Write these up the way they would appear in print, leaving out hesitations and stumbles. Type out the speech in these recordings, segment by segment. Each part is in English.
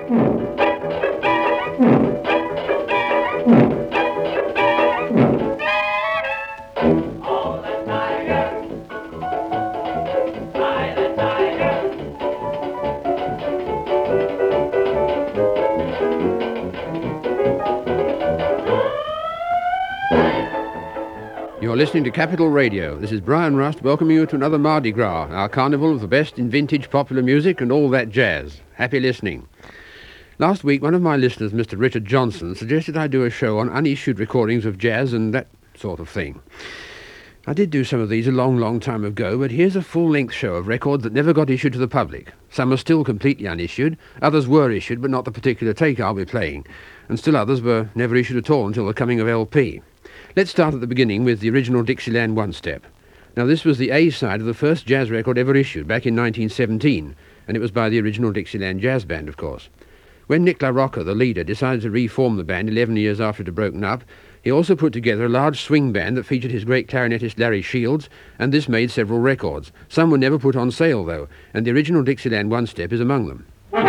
You're listening to Capital Radio. This is Brian Rust welcoming you to another Mardi Gras, our carnival of the best in vintage popular music and all that jazz. Happy listening. Last week, one of my listeners, Mr. Richard Johnson, suggested I do a show on unissued recordings of jazz and that sort of thing. I did do some of these a long, long time ago, but here's a full-length show of records that never got issued to the public. Some are still completely unissued, others were issued, but not the particular take I'll be playing, and still others were never issued at all until the coming of LP. Let's start at the beginning with the original Dixieland One-Step. Now, this was the A side of the first jazz record ever issued, back in 1917, and it was by the original Dixieland Jazz Band, of course. When Nick LaRocca, the leader, decided to reform the band 11 years after it had broken up, he also put together a large swing band that featured his great clarinetist Larry Shields, and this made several records. Some were never put on sale, though, and the original Dixieland One-Step is among them.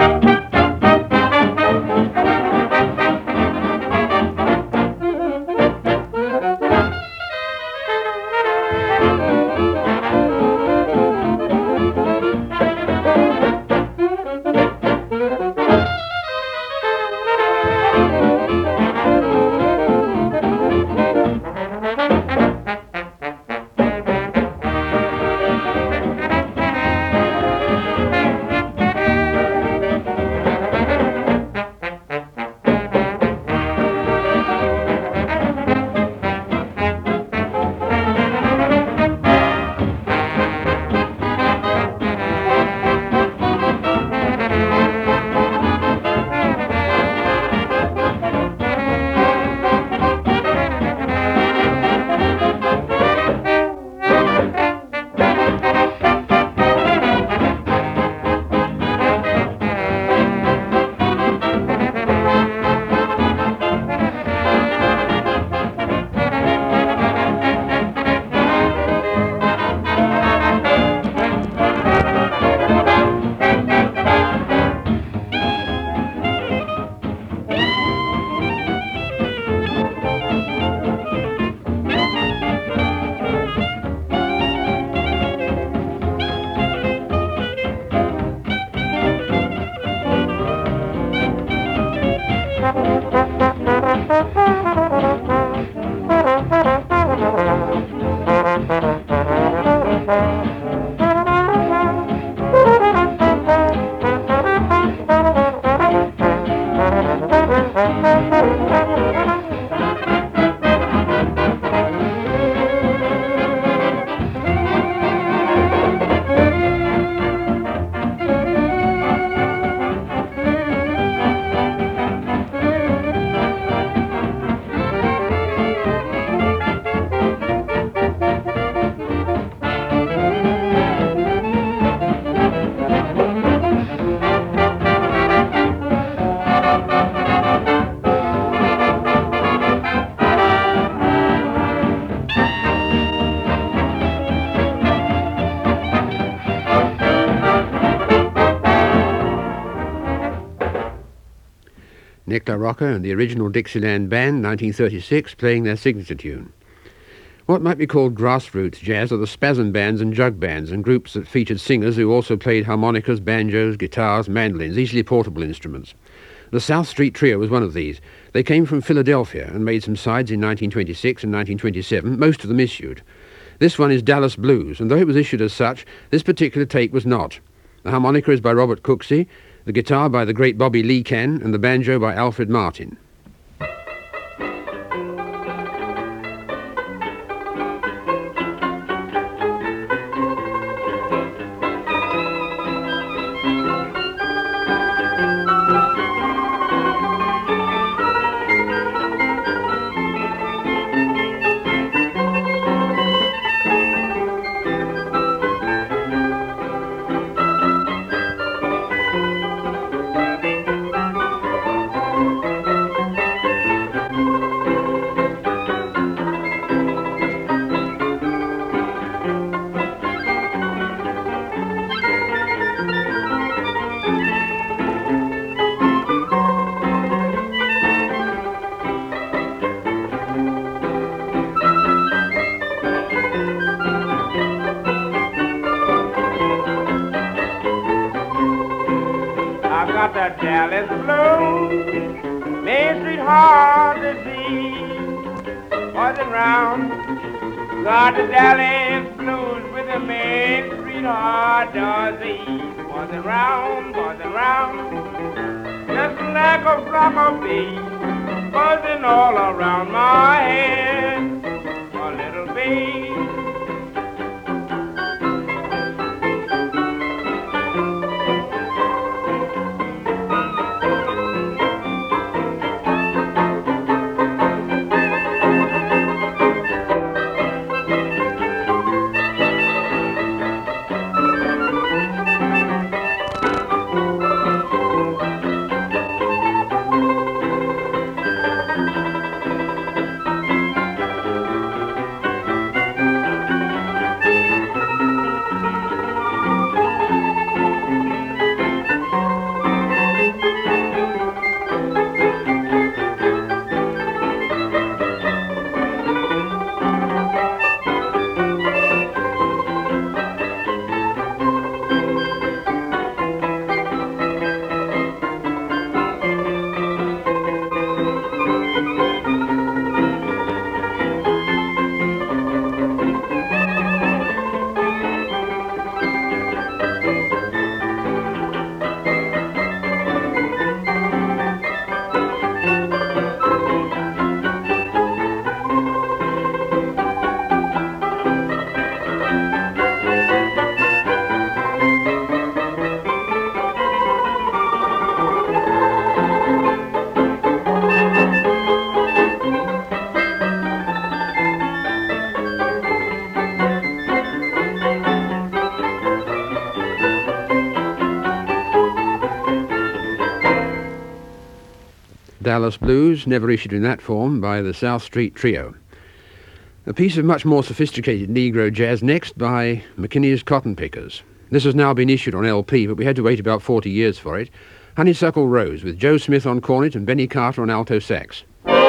Nick LaRocca and the original Dixieland Band, 1936, playing their signature tune. What might be called grassroots jazz are the spasm bands and jug bands, and groups that featured singers who also played harmonicas, banjos, guitars, mandolins, easily portable instruments. The South Street Trio was one of these. They came from Philadelphia and made some sides in 1926 and 1927, most of them issued. This one is Dallas Blues, and though it was issued as such, this particular take was not. The harmonica is by Robert Cooksey, the guitar by the great Bobby Lee Can, and the banjo by Alfred Martin. I've got the Dallas blues, Main Street heart disease, buzzing round. Got the Dallas blues with the Main Street heart disease, buzzing round, just like a flock of bees, buzzing all around my head, a little bee. Dallas Blues, never issued in that form, by the South Street Trio. A piece of much more sophisticated Negro jazz next by McKinney's Cotton Pickers. This has now been issued on LP, but we had to wait about 40 years for it. Honeysuckle Rose, with Joe Smith on cornet and Benny Carter on alto sax.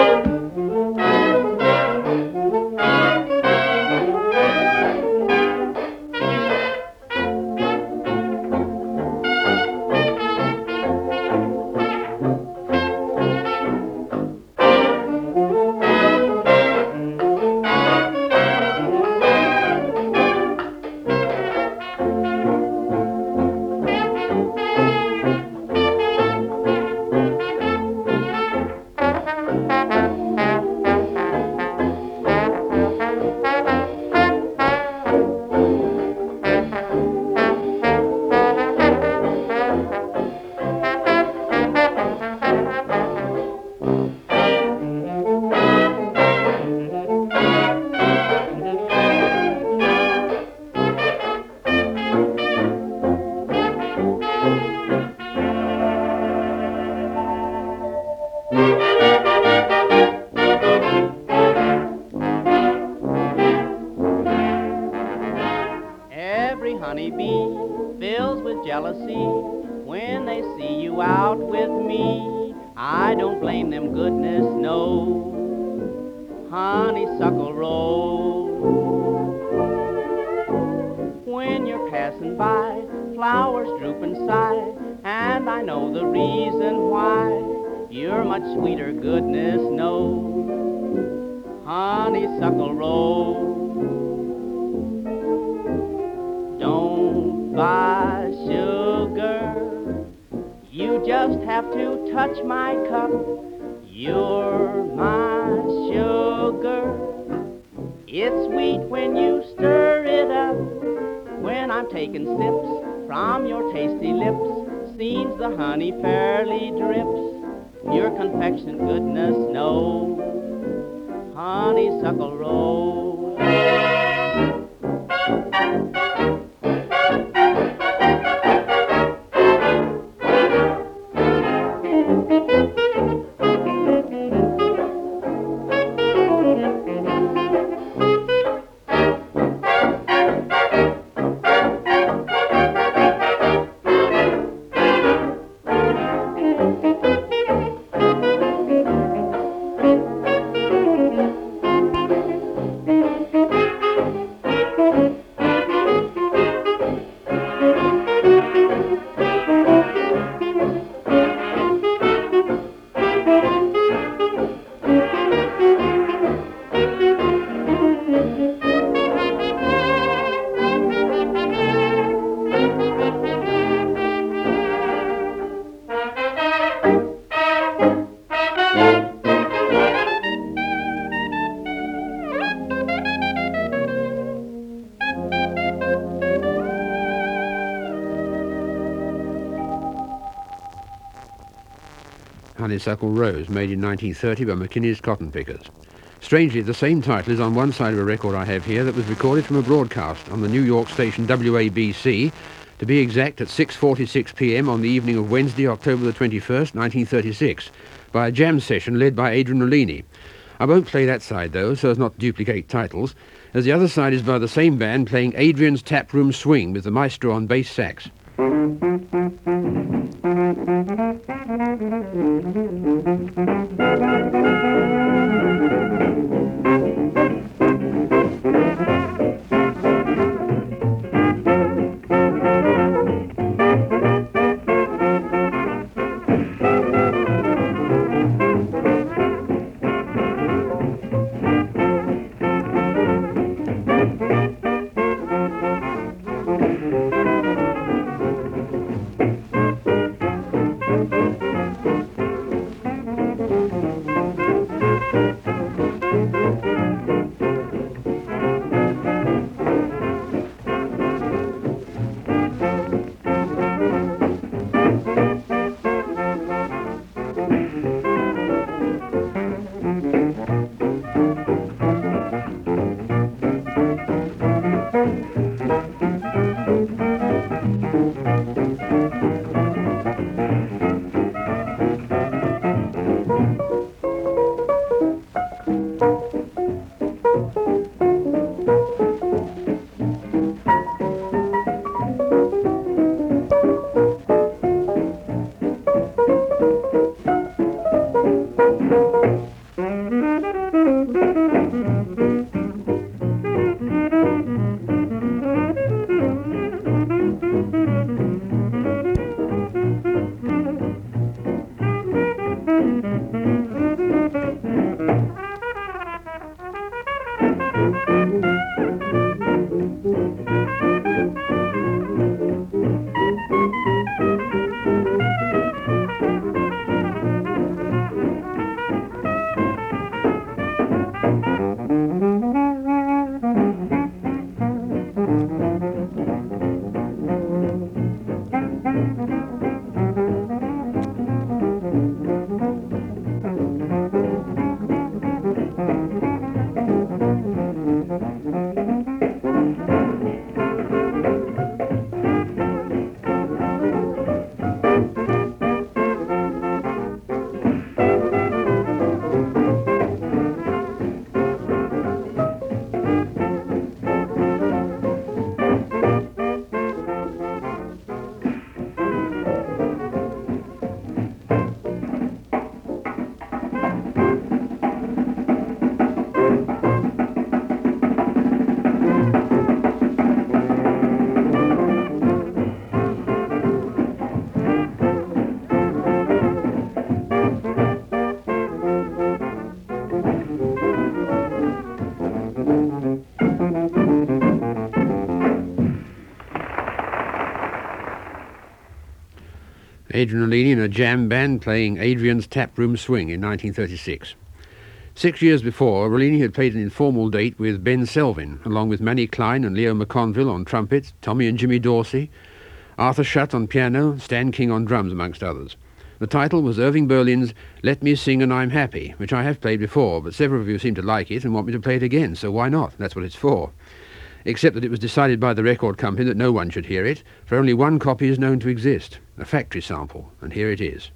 Every honeybee fills with jealousy when they see you out with me. I don't blame them, goodness no. Honeysuckle Rose. When you're passing by, flowers droop and sigh, and I know the reason why. You're much sweeter, goodness knows. Honeysuckle Rose. Don't buy sugar, you just have to touch my cup. You're my sugar. It's sweet when you stir it up. When I'm taking sips from your tasty lips, seems the honey fairly drips. Your confection, goodness knows. Honeysuckle Rose. Honeysuckle Rose, made in 1930 by McKinney's Cotton Pickers. Strangely, the same title is on one side of a record I have here that was recorded from a broadcast on the New York station WABC, to be exact at 6:46 p.m. on the evening of Wednesday, October the 21st, 1936, by a jam session led by Adrian Rollini. I won't play that side, though, so as not to duplicate titles, as the other side is by the same band playing Adrian's Taproom Swing with the maestro on bass sax. Adrian Rollini and a jam band playing Adrian's Taproom Swing in 1936. 6 years before, Rollini had played an informal date with Ben Selvin, along with Manny Klein and Leo McConville on trumpet, Tommy and Jimmy Dorsey, Arthur Schutt on piano, Stan King on drums, amongst others. The title was Irving Berlin's Let Me Sing and I'm Happy, which I have played before, but several of you seem to like it and want me to play it again, so why not? That's what it's for. Except that it was decided by the record company that no one should hear it, for only one copy is known to exist, a factory sample, and here it is.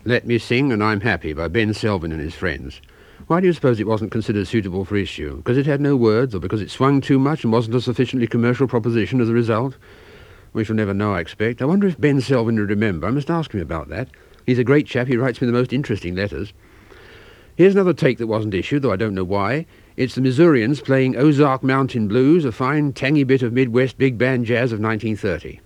Let Me Sing and I'm Happy by Ben Selvin and his friends. Why do you suppose it wasn't considered suitable for issue? Because it had no words, or because it swung too much and wasn't a sufficiently commercial proposition as a result? We shall never know, I expect. I wonder if Ben Selvin would remember. I must ask him about that. He's a great chap. He writes me the most interesting letters. Here's another take that wasn't issued, though I don't know why. It's the Missourians playing Ozark Mountain Blues, a fine, tangy bit of Midwest big band jazz of 1930.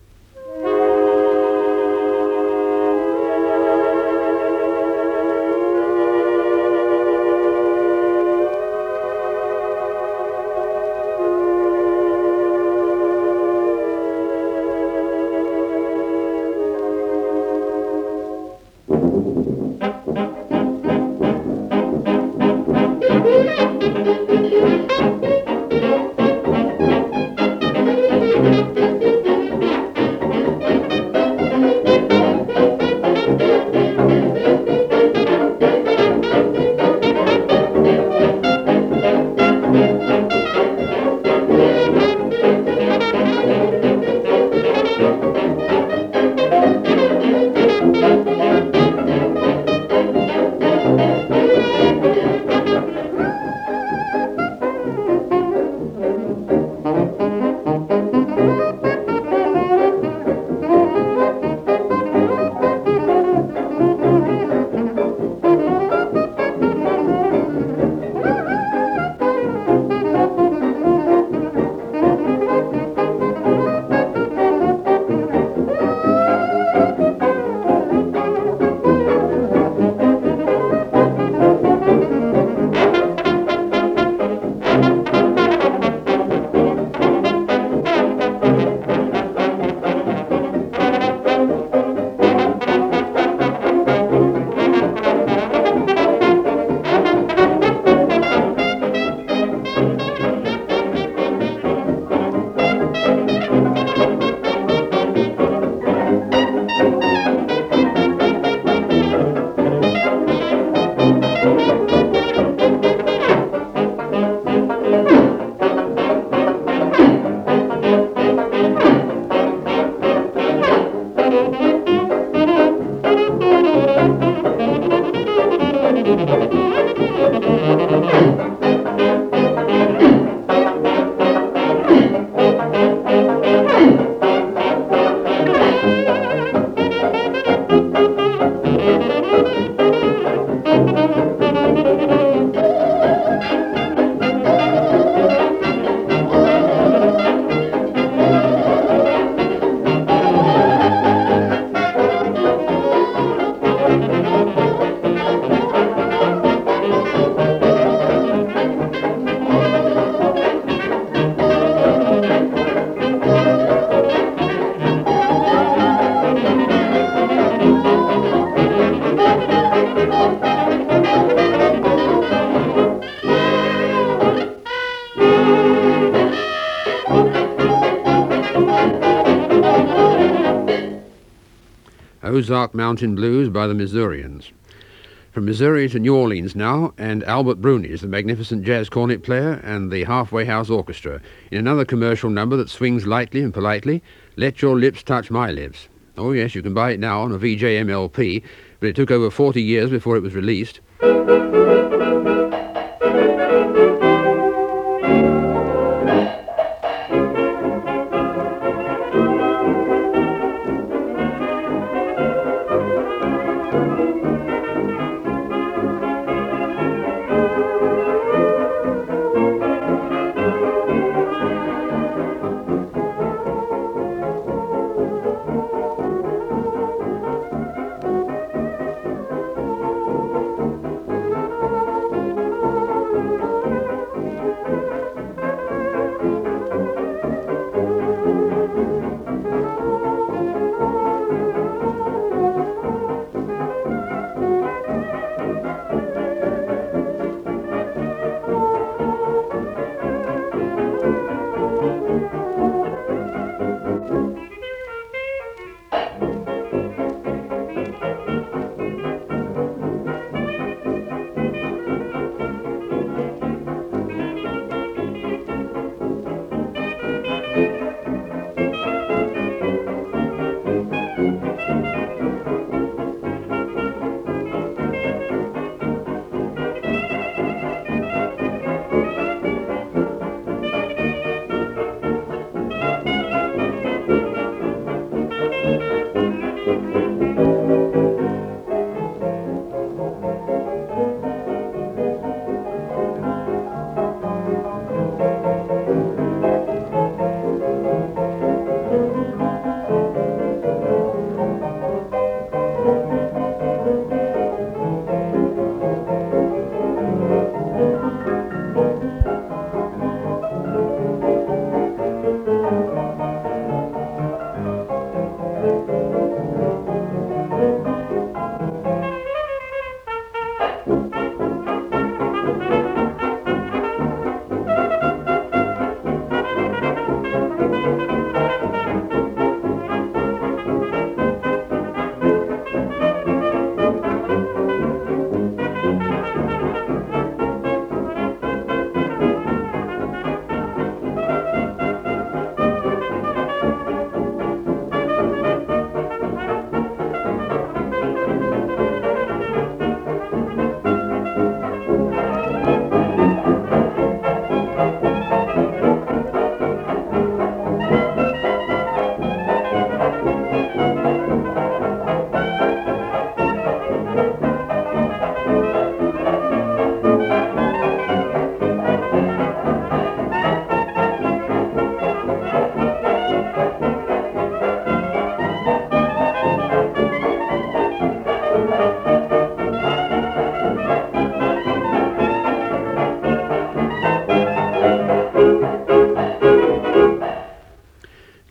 Ozark Mountain Blues by the Missourians. From Missouri to New Orleans now, and Albert Bruni's the magnificent jazz cornet player and the Halfway House Orchestra, in another commercial number that swings lightly and politely, Let Your Lips Touch My Lips. Oh yes, you can buy it now on a VJM LP, but it took over 40 years before it was released.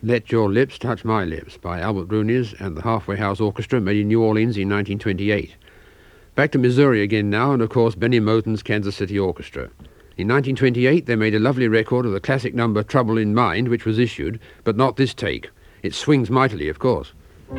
Let Your Lips Touch My Lips by Albert Brunies and the Halfway House Orchestra, made in New Orleans in 1928. Back to Missouri again now, and of course Benny Moten's Kansas City Orchestra. In 1928 they made a lovely record of the classic number Trouble in Mind, which was issued, but not this take. It swings mightily, of course.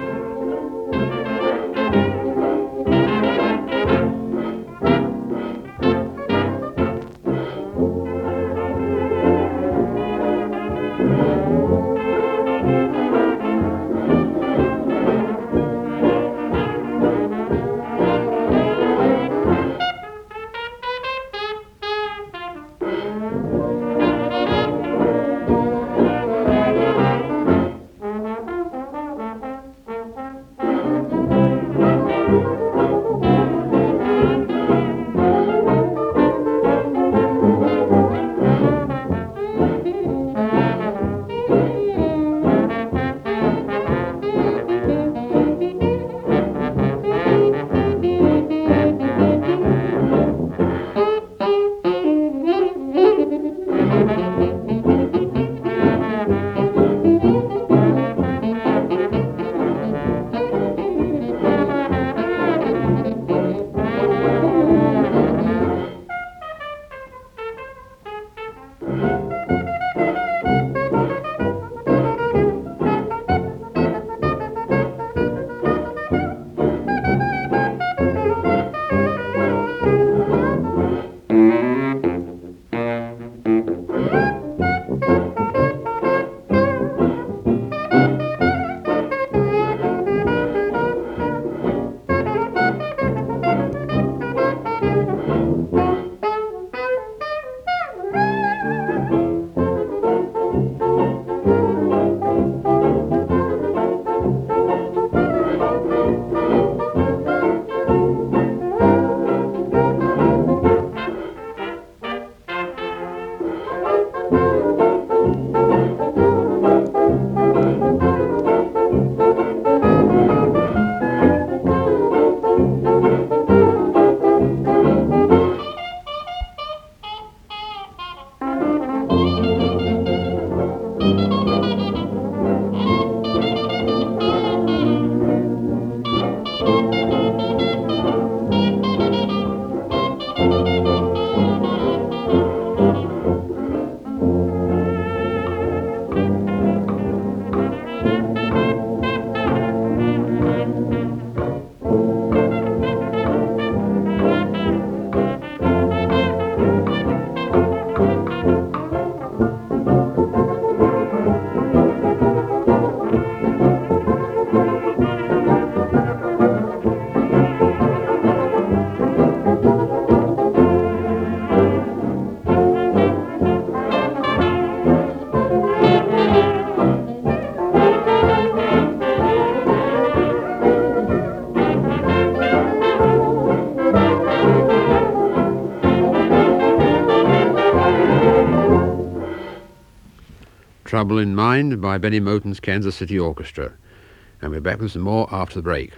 Trouble in Mind by Benny Moten's Kansas City Orchestra. And we're back with some more after the break.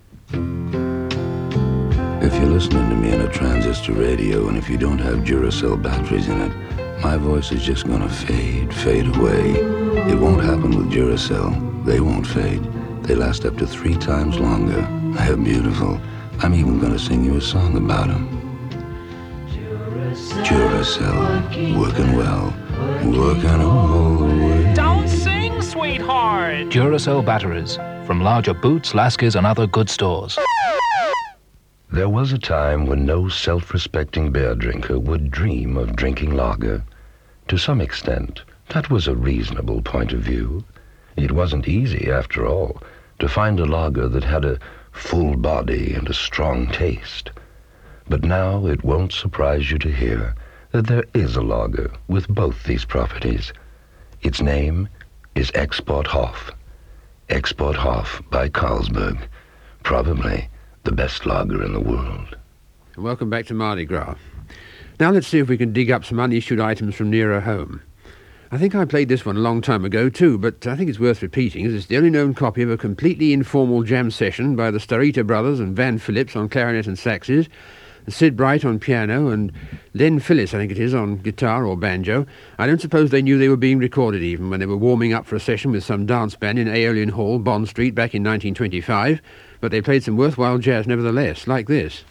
If you're listening to me on a transistor radio, and if you don't have Duracell batteries in it, my voice is just gonna fade away. It won't happen with Duracell. They won't fade. They last up to 3 times longer. They're beautiful. I'm even gonna sing you a song about them. Duracell, working well, working all the way. Don't sing, sweetheart! Duracell batteries from larger Boots, Lasky's and other good stores. There was a time when no self-respecting beer drinker would dream of drinking lager. To some extent, that was a reasonable point of view. It wasn't easy, after all, to find a lager that had a full body and a strong taste. But now it won't surprise you to hear that there is a lager with both these properties. Its name is Export Hoff. Export Hoff by Carlsberg. Probably the best lager in the world. Welcome back to Mardi Gras. Now let's see if we can dig up some unissued items from nearer home. I think I played this one a long time ago too, but I think it's worth repeating, as it's the only known copy of a completely informal jam session by the Starita brothers and Van Phillips on clarinet and saxes. Sid Bright on piano, and Len Phillips, I think it is, on guitar or banjo. I don't suppose they knew they were being recorded even when they were warming up for a session with some dance band in Aeolian Hall, Bond Street, back in 1925, but they played some worthwhile jazz nevertheless, like this.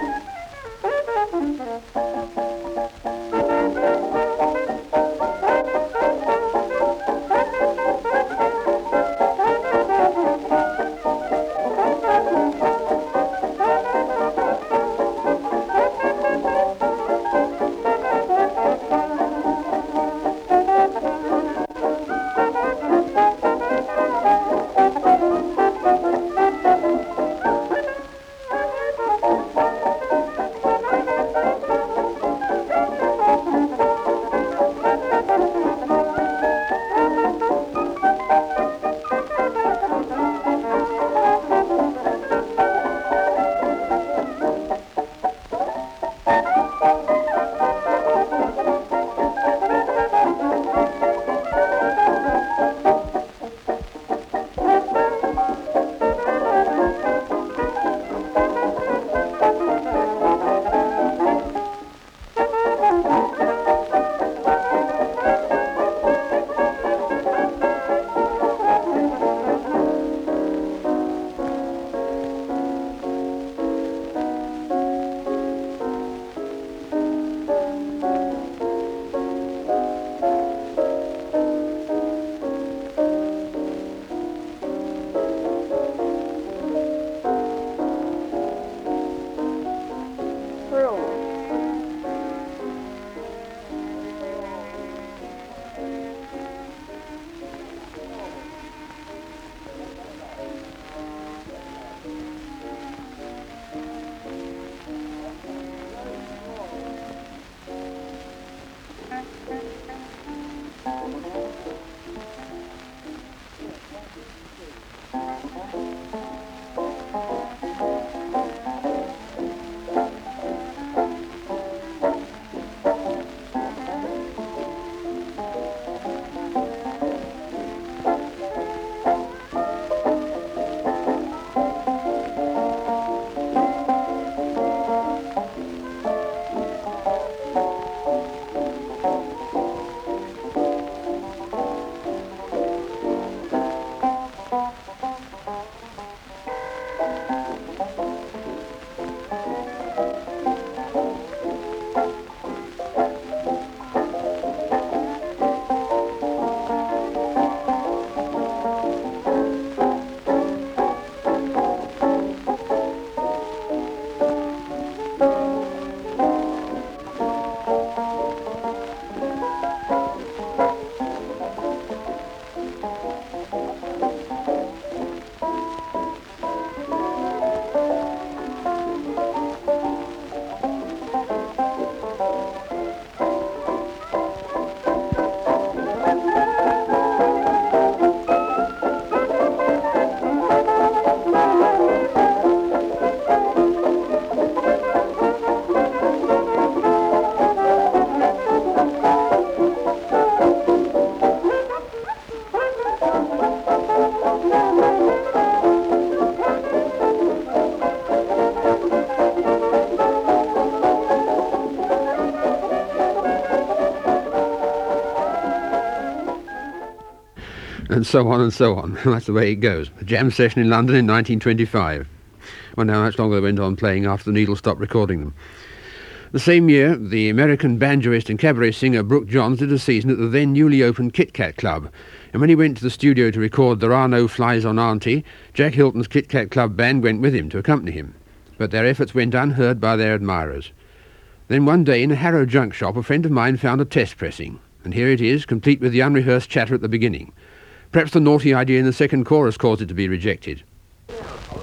And so on and so on. That's the way it goes. A jam session in London in 1925. Wonder how much longer they went on playing after the Needle stopped recording them. The same year, the American banjoist and cabaret singer Brooke Johns did a season at the then newly opened Kit Kat Club. And when he went to the studio to record There Are No Flies on Auntie, Jack Hilton's Kit Kat Club band went with him to accompany him. But their efforts went unheard by their admirers. Then one day in a Harrow junk shop, a friend of mine found a test pressing. And here it is, complete with the unrehearsed chatter at the beginning. Perhaps the naughty idea in the second chorus caused it to be rejected. Well,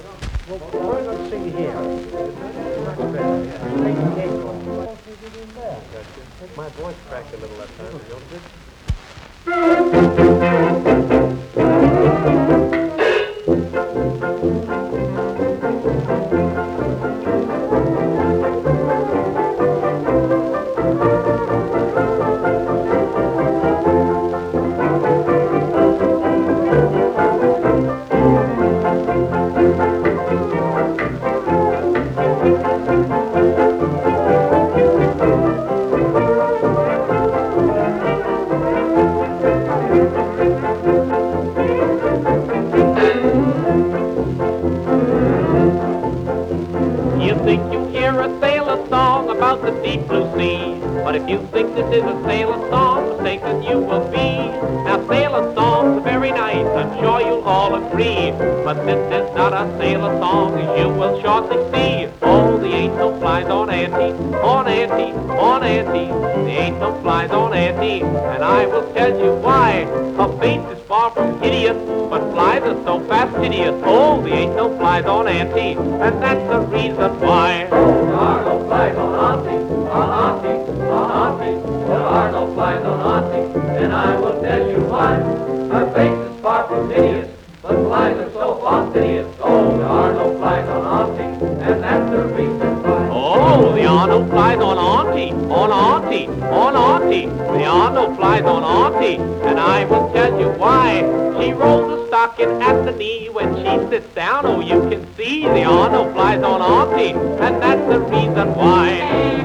why not sing here? Much better. Take the cake off. My voice cracked a little that time, to be honest with you. think you hear a sailor song about the deep blue sea. But if you think this is a sailor song, mistaken you will be. Now sailor songs are very nice, I'm sure you'll all agree. But this is not a sailor song, as you will shortly see. Oh, the ain't no flies on Auntie, on Auntie, on Auntie. The ain't no flies on Auntie, and I will tell you why. Her face is far from hideous, but flies are so fastidious. Oh, the ain't no flies on Auntie, and that's the reason why. There are no flies on Auntie, on Auntie, on Auntie. There are no flies on Auntie, and I will tell you why. Her face is far from hideous, but flies are so fastidious. Oh, there are no flies on Auntie, and that's the reason why. Oh, there are no flies on Auntie, on Auntie, on Auntie. There are no flies on Auntie, and I will tell you why. She rolls a stocking at the knee when she sits down. Oh, you can see there are no flies on Auntie, and that's the reason why.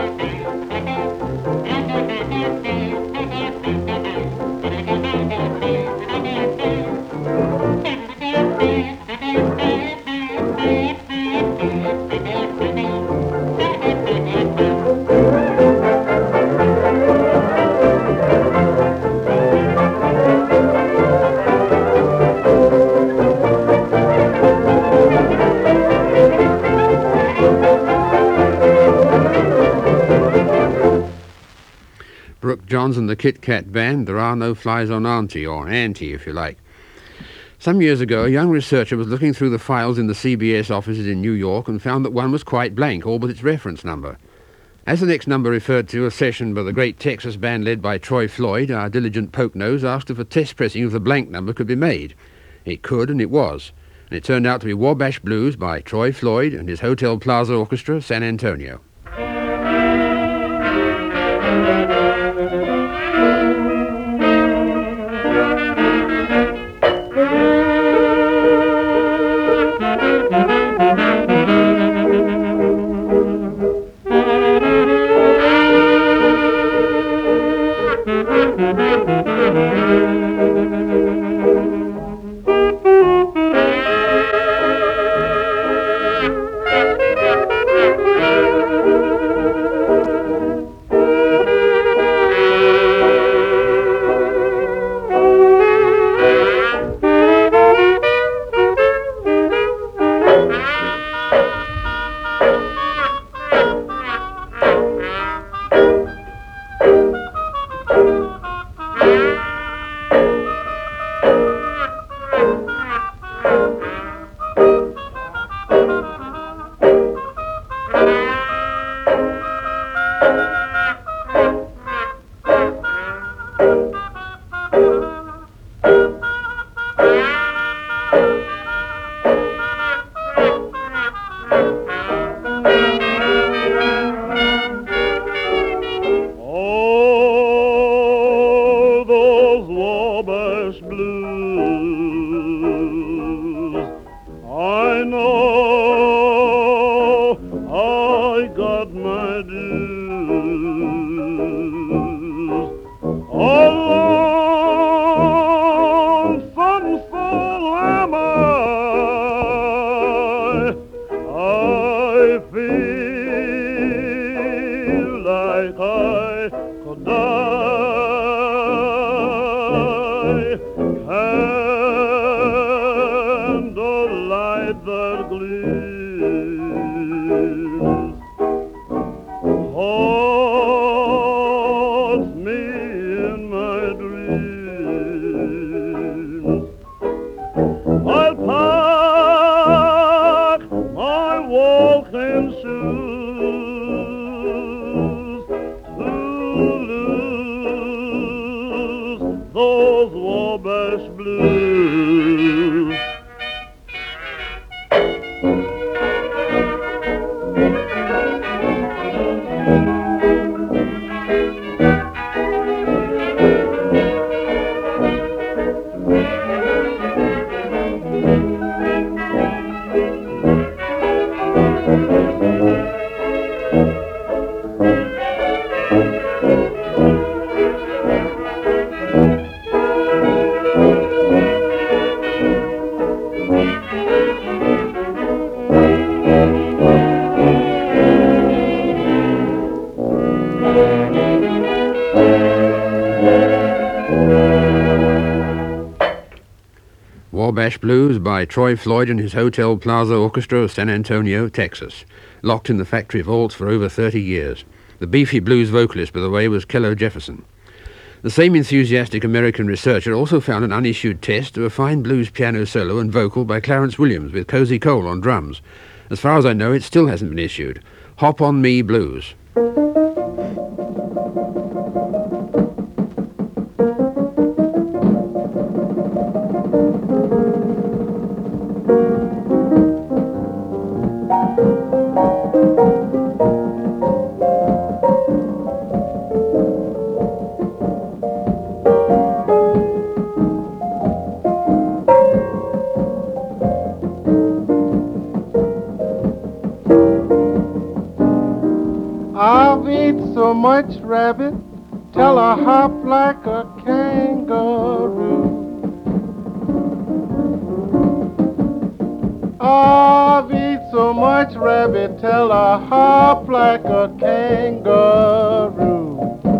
Brooke Johns and the Kit Kat Band, There Are No Flies on Auntie, or Auntie if you like. Some years ago, a young researcher was looking through the files in the CBS offices in New York and found that one was quite blank, all but its reference number. As the next number referred to a session by the great Texas band led by Troy Floyd, our diligent poke-nose asked if a test pressing of the blank number could be made. It could, and it was. And it turned out to be Wabash Blues by Troy Floyd and his Hotel Plaza Orchestra, San Antonio. Flash Blues by Troy Floyd and his Hotel Plaza Orchestra of San Antonio, Texas, locked in the factory vaults for over 30 years. The beefy blues vocalist, by the way, was Kello Jefferson. The same enthusiastic American researcher also found an unissued test of a fine blues piano solo and vocal by Clarence Williams with Cozy Cole on drums. As far as I know, it still hasn't been issued. Hop on Me Blues. I've eat so much rabbit till I hop like a kangaroo. I've eat so much rabbit till I hop like a kangaroo.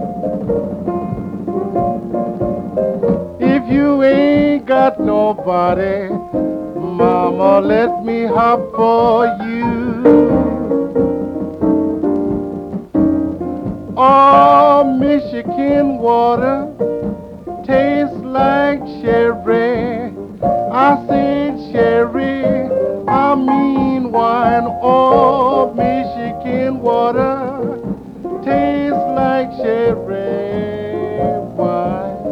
If you ain't got nobody, mama, let me hop for you. Oh, Michigan water tastes like sherry. I said sherry, I mean wine. Oh, Michigan water tastes like sherry wine.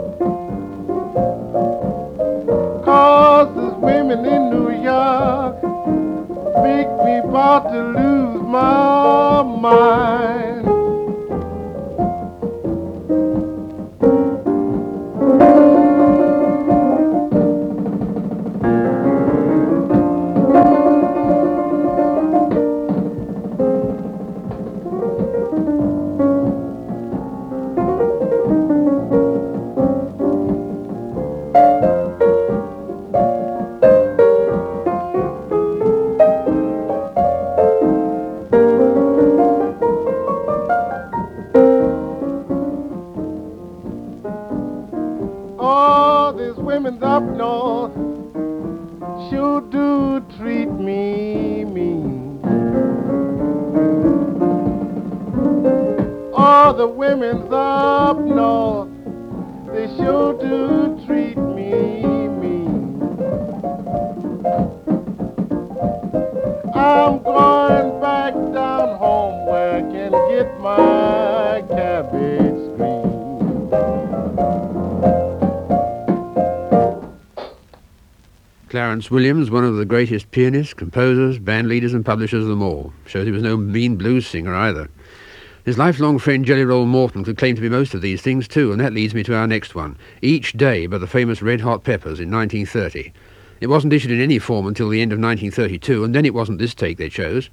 'Cause there's women in New York make me about to lose my mind. Oh, these women's up north sure do treat me mean. Oh, the women's up north, they sure do treat me mean. I'm going back down home where I can get my cabbage green. Clarence Williams, one of the greatest pianists, composers, band leaders and publishers of them all. Shows he was no mean blues singer either. His lifelong friend Jelly Roll Morton could claim to be most of these things too, and that leads me to our next one, Each Day by the famous Red Hot Peppers in 1930. It wasn't issued in any form until the end of 1932, and then it wasn't this take they chose.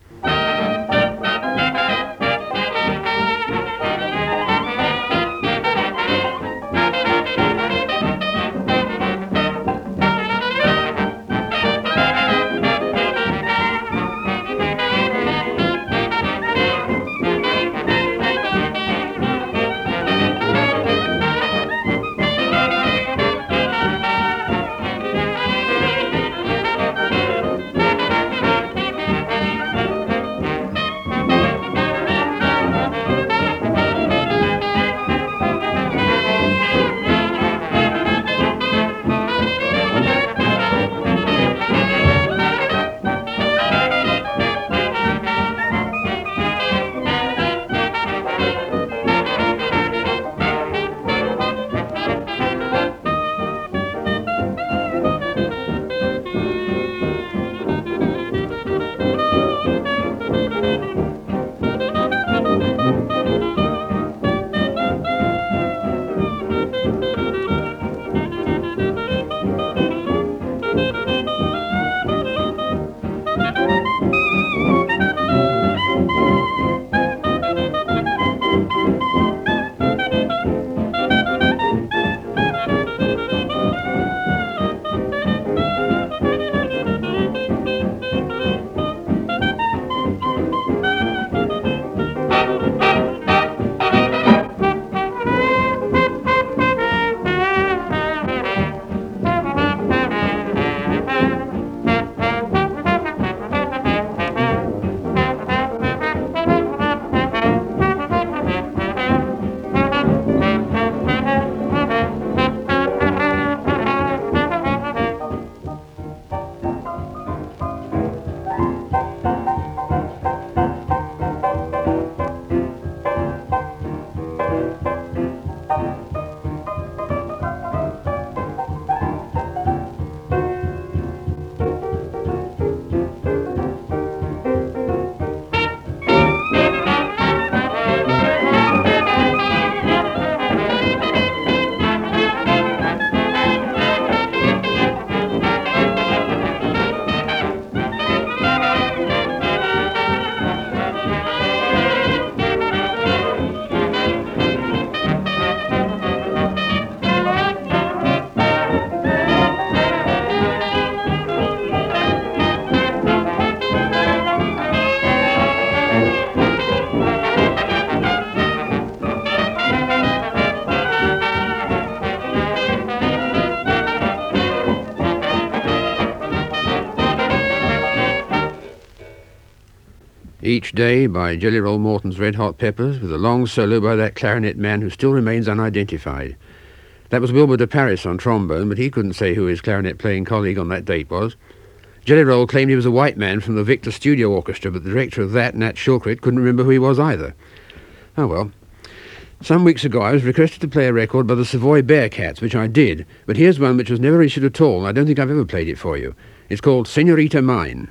Each Day by Jelly Roll Morton's Red Hot Peppers, with a long solo by that clarinet man who still remains unidentified. That was Wilbur de Paris on trombone, but he couldn't say who his clarinet-playing colleague on that date was. Jelly Roll claimed he was a white man from the Victor Studio Orchestra, but the director of that, Nat Shilkret, couldn't remember who he was either. Oh well. Some weeks ago I was requested to play a record by the Savoy Bearcats, which I did, but here's one which was never issued at all, and I don't think I've ever played it for you. It's called Senorita Mine.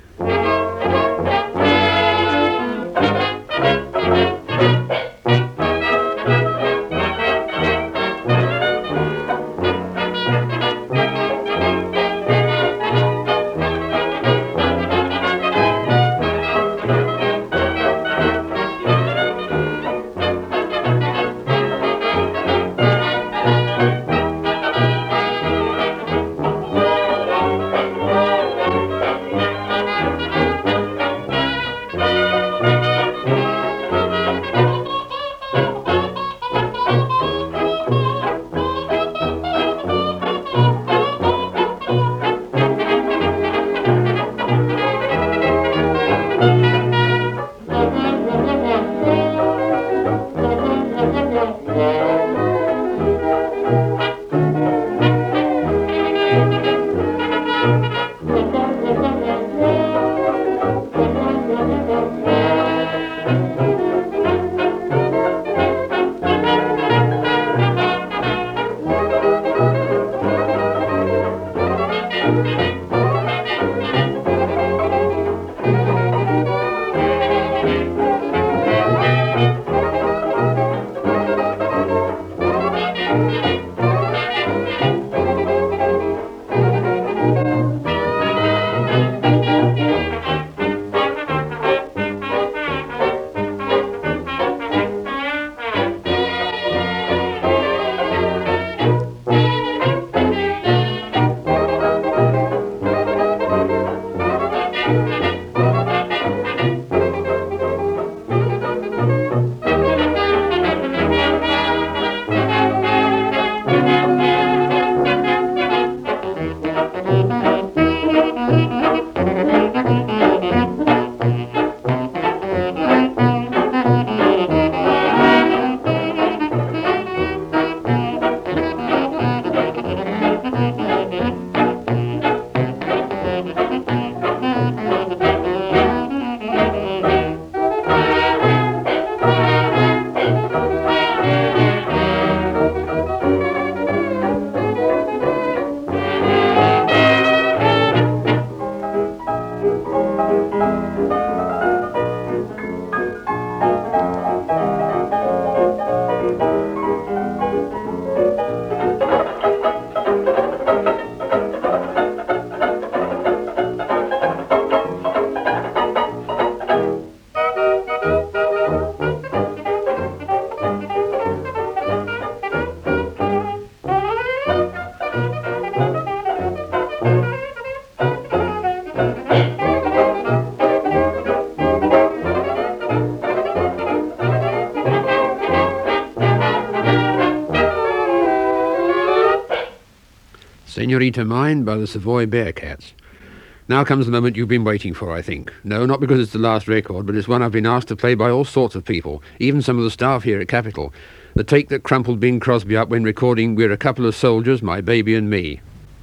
Senorita Mine by the Savoy Bearcats. Now comes the moment you've been waiting for, I think. No, not because it's the last record, but it's one I've been asked to play by all sorts of people, even some of the staff here at Capitol. The take that crumpled Bing Crosby up when recording We're a Couple of Soldiers, My Baby and Me.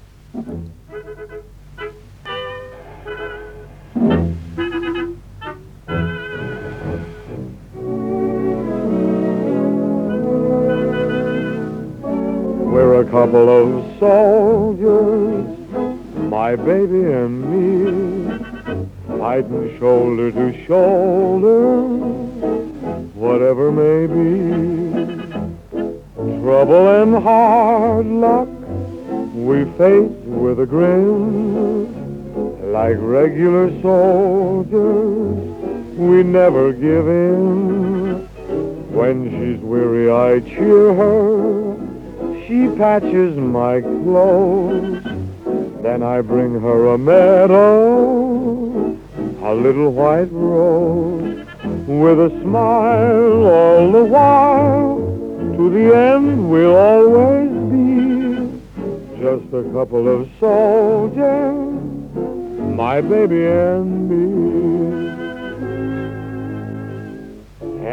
We're a couple of soldiers, my baby and me, fighting shoulder to shoulder, whatever may be. Trouble and hard luck we face with a grin. Like regular soldiers, we never give in. When she's weary, I cheer her. She patches my clothes, then I bring her a medal, a little white rose, with a smile all the while. To the end we'll always be just a couple of soldiers, my baby and me.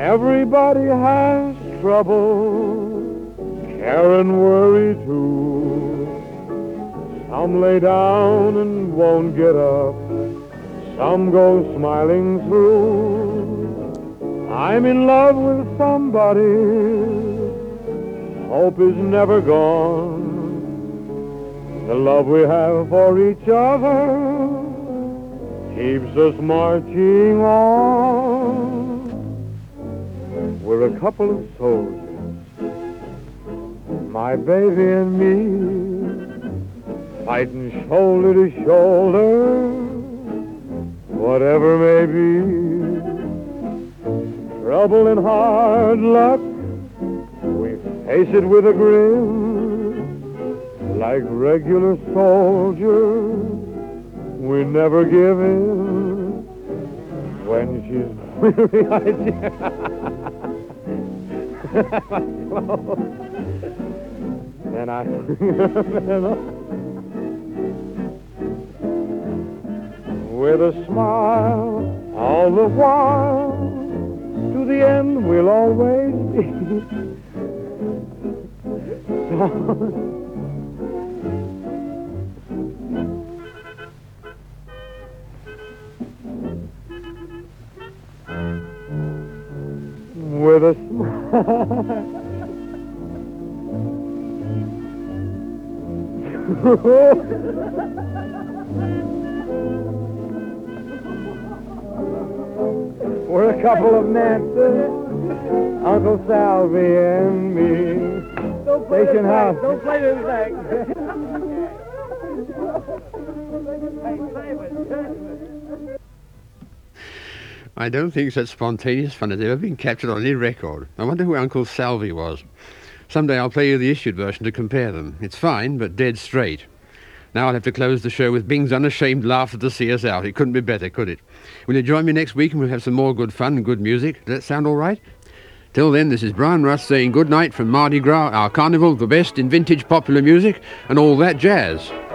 Everybody has trouble, care and worry too. Some lay down and won't get up, some go smiling through. I'm in love with somebody, hope is never gone. The love we have for each other keeps us marching on. We're a couple of soldiers, my baby and me, fighting shoulder to shoulder, whatever may be. Trouble and hard luck, we face it with a grin. Like regular soldiers, we never give in. When she's weary-eyed, and I with a smile all the while, to the end we'll always be. With a smile. We're a couple of Nancy, Uncle Salvi and me. Station house. Don't play this back. I don't think such spontaneous fun has ever been captured on any record. I wonder who Uncle Salvi was. Someday I'll play you the issued version to compare them. It's fine, but dead straight. Now I'll have to close the show with Bing's unashamed laughter to see us out. It couldn't be better, could it? Will you join me next week and we'll have some more good fun and good music? Does that sound all right? Till then, this is Brian Rust saying good night from Mardi Gras, our carnival, the best in vintage popular music and all that jazz.